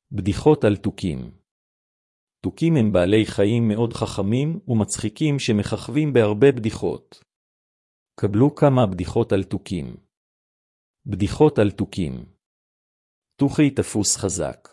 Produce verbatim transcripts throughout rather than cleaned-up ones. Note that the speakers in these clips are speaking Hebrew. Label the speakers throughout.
Speaker 1: בדיחות על תוכים. תוכים הם בעלי חיים מאוד חכמים ומצחיקים שמככבים בהרבה בדיחות. קבלו כמה בדיחות על תוכים. בדיחות על תוכים. תוכי תפוס חזק.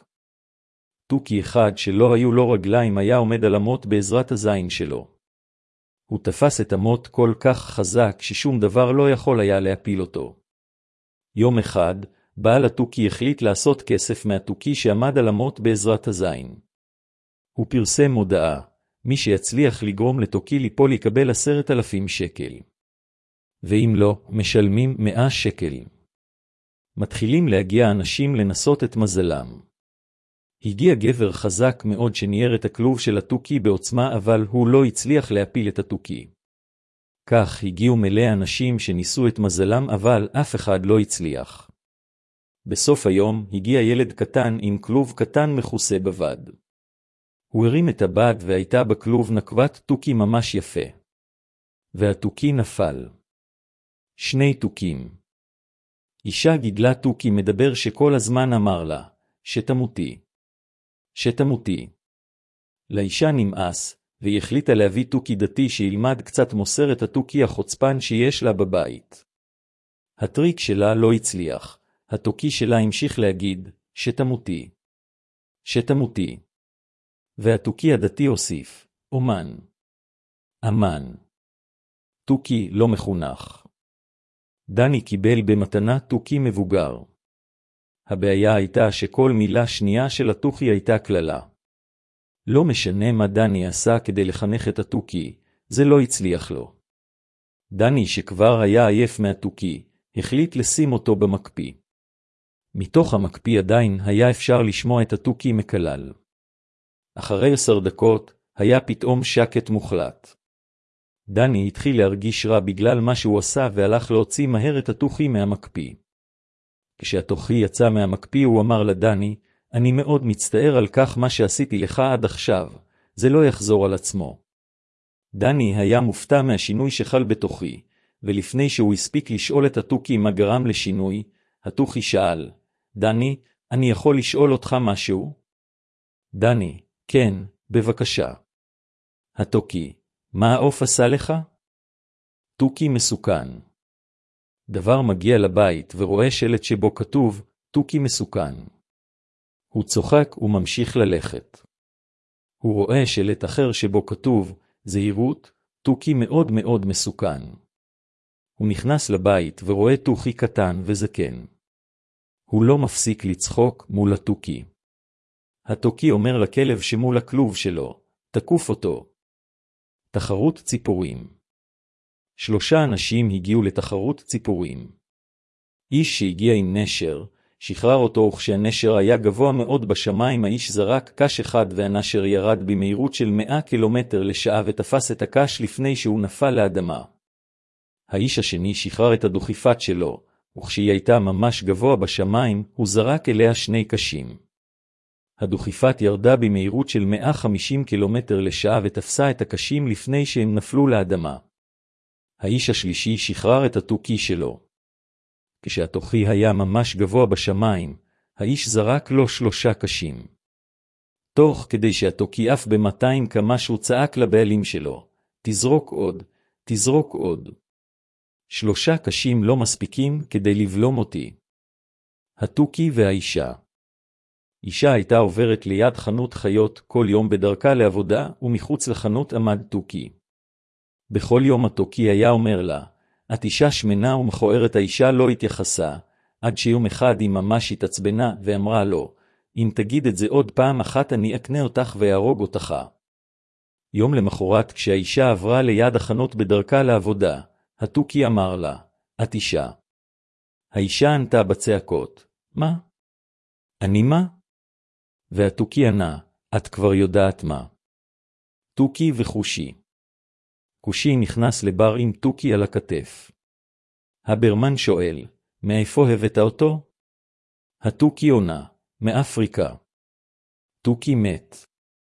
Speaker 1: תוכי אחד שלא היו לו רגליים היה עומד על אמות בעזרת הזין שלו. הוא תפס את אמות כל כך חזק ששום דבר לא יכול היה להפיל אותו. יום אחד, בעל התוכי החליט לעשות כסף מהתוכי שעמד על אמות בעזרת הזין. הוא פרסם מודעה, מי שיצליח לגרום לתוכי ליפול יקבל עשרת אלפים שקל. ואם לא, משלמים מאה שקל. מתחילים להגיע אנשים לנסות את מזלם. הגיע גבר חזק מאוד שניער את הכלוב של התוכי בעוצמה, אבל הוא לא הצליח להפיל את התוכי. כך הגיעו מלא אנשים שניסו את מזלם, אבל אף אחד לא הצליח. בסוף היום הגיע ילד קטן עם כלוב קטן מכוסה בבד. הוא הרים את הבד והייתה בכלוב נקבת תוכי ממש יפה. והתוכי נפל. שני תוכים. אישה גידלה תוכי מדבר שכל הזמן אמר לה, שתמותי. שתמותי. לאישה נמאס, והיא החליטה להביא תוכי דתי שילמד קצת מוסר את התוכי החוצפן שיש לה בבית. הטריק שלה לא הצליח. התוכי שלה המשיך להגיד, שתמותי. שתמותי. והתוכי הדתי הוסיף, אומן. אמן. תוכי לא מחונך. דני קיבל במתנה תוכי מבוגר. הבעיה הייתה שכל מילה שנייה של התוכי הייתה כללה. לא משנה מה דני עשה כדי לחנך את התוכי, זה לא הצליח לו. דני שכבר היה עייף מהתוכי, החליט לשים אותו במקפיא. מתוך המקפיא עדיין היה אפשר לשמוע את התוכי מקלל. אחרי עשר דקות, היה פתאום שקט מוחלט. דני התחיל להרגיש רע בגלל מה שהוא עשה והלך להוציא מהר את התוכי מהמקפיא. כשהתוכי יצא מהמקפיא הוא אמר לדני, אני מאוד מצטער על כך מה שעשיתי לך עד עכשיו, זה לא יחזור על עצמו. דני היה מופתע מהשינוי שחל בתוכי, ולפני שהוא הספיק לשאול את התוכי מה גרם לשינוי, התוכי שאל, דני, אני יכול לשאול אותך משהו? דני, כן, בבקשה. התוכי, מה העוף עשה לך? תוכי מסוכן. דבר מגיע לבית ורואה שלט שבו כתוב, תוכי מסוכן. הוא צוחק וממשיך ללכת. הוא רואה שלט אחר שבו כתוב, זהירות, תוכי מאוד מאוד מסוכן. הוא נכנס לבית ורואה תוכי קטן וזקן. הוא לא מפסיק לצחוק מול התוכי. התוכי אומר לכלב שמול הכלוב שלו, תקוף אותו. תחרות ציפורים. שלושה אנשים הגיעו לתחרות ציפורים. איש שהגיע עם נשר, שחרר אותו וכשהנשר היה גבוה מאוד בשמיים האיש זרק קש אחד והנשר ירד במהירות של מאה קילומטר לשעה ותפס את הקש לפני שהוא נפל לאדמה. האיש השני שחרר את הדוכיפת שלו, וכשהיא הייתה ממש גבוה בשמיים, הוא זרק אליה שני קשים. הדוכיפת ירדה במהירות של מאה וחמישים קילומטר לשעה ותפסה את הקשים לפני שהם נפלו לאדמה. האיש השלישי שחרר את התוכי שלו. כשהתוכי היה ממש גבוה בשמיים, האיש זרק לו שלושה קשים. תוך כדי שהתוכי אף ב-מאתיים קמ"ש הוא צעק לבעלים שלו, תזרוק עוד, תזרוק עוד. שלושה קשים לא מספיקים כדי לבלום אותי. התוכי והאישה. אישה הייתה עוברת ליד חנות חיות כל יום בדרכה לעבודה, ומחוץ לחנות עמד תוכי. בכל יום התוכי היה אומר לה, את אישה שמנה ומכוערת. האישה לא התייחסה, עד שיום אחד היא ממש התעצבנה ואמרה לו, אם תגיד את זה עוד פעם אחת אני אקנה אותך ויהרוג אותך. יום למחרת כשהאישה עברה ליד החנות בדרכה לעבודה, התוכי אמר לה, את אישה. האישה ענתה בצעקות, מה? אני מה? והתוכי ענה, את כבר יודעת מה. תוכי וחושי. חושי נכנס לבר עם תוכי על הכתף. הברמן שואל, מאיפה הבאת אותו? התוכי עונה, מאפריקה. תוכי מת.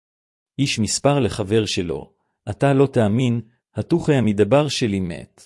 Speaker 1: איש מספר לחבר שלו, אתה לא תאמין, התוכי המדבר שלי מת.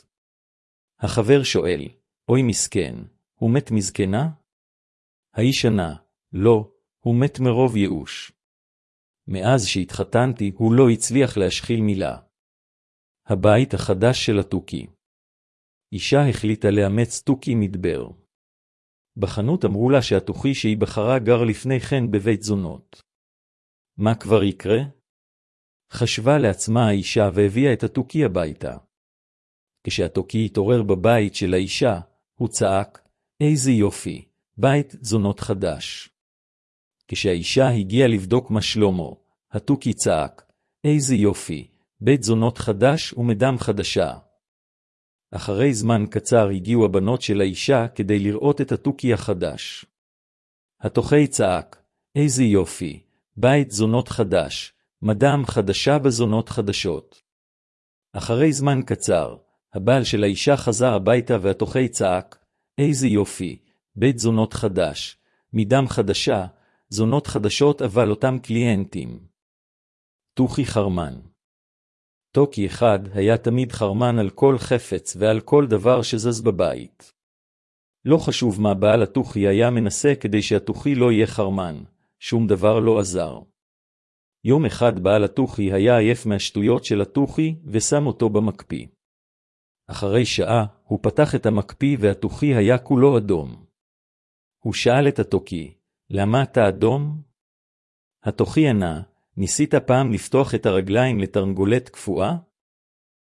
Speaker 1: החבר שואל, אוי מסכן, הוא מת מזקנה? האיש ענה, לא, הוא מת מרוב ייאוש. מאז שהתחתנתי הוא לא הצליח להשחיל מילה. הבית החדש של התוכי. אישה החליטה לאמץ תוכי מדבר. בחנות אמרו לה שהתוכי שהיא בחרה גר לפני כן בבית זונות. מה כבר יקרה? חשבה לעצמה האישה והביאה את התוכי הביתה. כשהתוכי התעורר בבית של האישה, הוא צעק, איזה יופי, בית זונות חדש. כשהאישה הגיעה לבדוק מה שלמה, התוכי צעק, איזה יופי, בית זונות חדש ומדם חדשה. אחרי זמן קצר הגיעו הבנות של האישה כדי לראות את התוכי החדש. התוכי צעק, איזה יופי, בית זונות חדש, מדם חדשה בזונות חדשות. אחרי זמן קצר, הבעל של האישה חזר הביתה והתוכי צעק, איזה יופי, בית זונות חדש, מדם חדשה, זונות חדשות אבל אותם קליינטים. תוכי חרמן. תוכי אחד היה תמיד חרמן על כל חפץ ועל כל דבר שזז בבית. לא חשוב מה בעל התוכי היה מנסה כדי שהתוכי לא יהיה חרמן, שום דבר לא עזר. יום אחד בעל התוכי היה עייף מהשטויות של התוכי ושם אותו במקפיא. אחרי שעה הוא פתח את המקפיא והתוכי היה כולו אדום. הוא שאל את התוכי, למה אתה אדום? התוכי ענה, ניסית פעם לפתוח את הרגליים לתרנגולת קפואה?